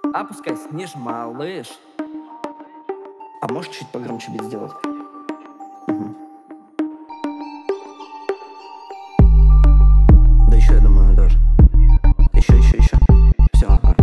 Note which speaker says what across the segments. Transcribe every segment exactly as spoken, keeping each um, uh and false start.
Speaker 1: Опускайся ниже, малыш.
Speaker 2: А можешь чуть погромче бит сделать? Угу. Да еще, я думаю, даже. Еще, еще, еще. Все,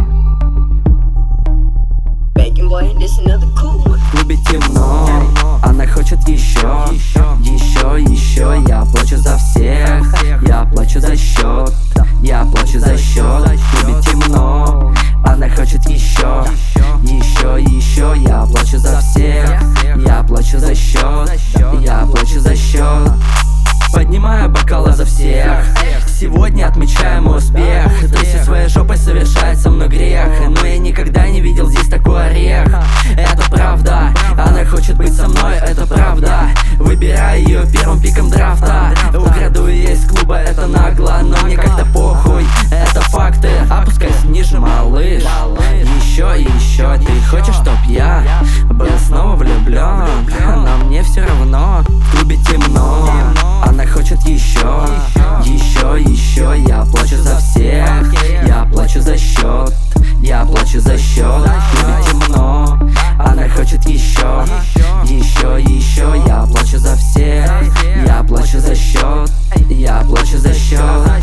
Speaker 3: Bacon boy, this another cool one.
Speaker 1: В клубе темно, она хочет еще, еще, еще. Я плачу за всех, я плачу за счет, я плачу за счет. В клубе темно, она хочет еще, еще, еще. Я плачу за всех, я плачу за счет, я плачу за счет. Поднимаю бокалы за всех, сегодня отмечаем успех. Тряси своей жопой, совершает со мной грех. Но я никогда не видел здесь такой орех. Это правда, она хочет быть со мной, это правда. Выбираю ее первым пиком драфта. Украду ее из клуба, это нагло, но мне как-то похуй, это факты. Опускайся ниже, малыш. Еще и еще, ты хочешь, чтоб я был снова влюблен? Но мне все равно, в клубе темно. Она хочет еще, еще, еще. Я плачу за всех, я плачу за счет, я плачу за счет. В клубе темно, она хочет еще, еще, еще. Я плачу за всех, я плачу за счет, я плачу за счет.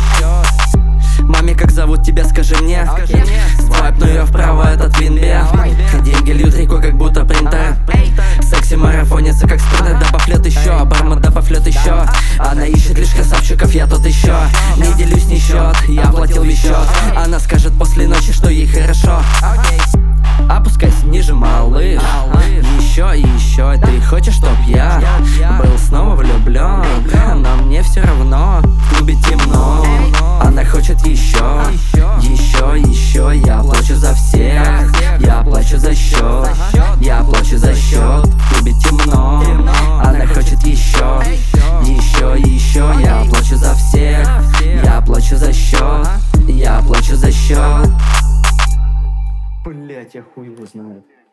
Speaker 1: Маме, как зовут тебя, скажи мне. Свайпну ее вправо, этот винбе. Деньги льют рекой, как будто принтер. Секси марафонится, как спринтер. Добавь лет еще, бармен, добавь лет еще. Она ищет лишь красавчиков, я тут еще. Не делюсь ни счет, я платил весь счет. Она скажет после ночи, что ей хорошо. Опускайся ниже, малыш. Еще и еще, ты хочешь, чтоб я был снова влюблен? Но мне все равно, в клубе темно. Она хочет еще, еще, еще. Я плачу за всех, я плачу за счет, я плачу за счет. В клубе темно, она хочет еще, еще, еще. Я плачу за всех, я плачу за счет, я плачу за счет.
Speaker 2: Блять, я хуй его знает.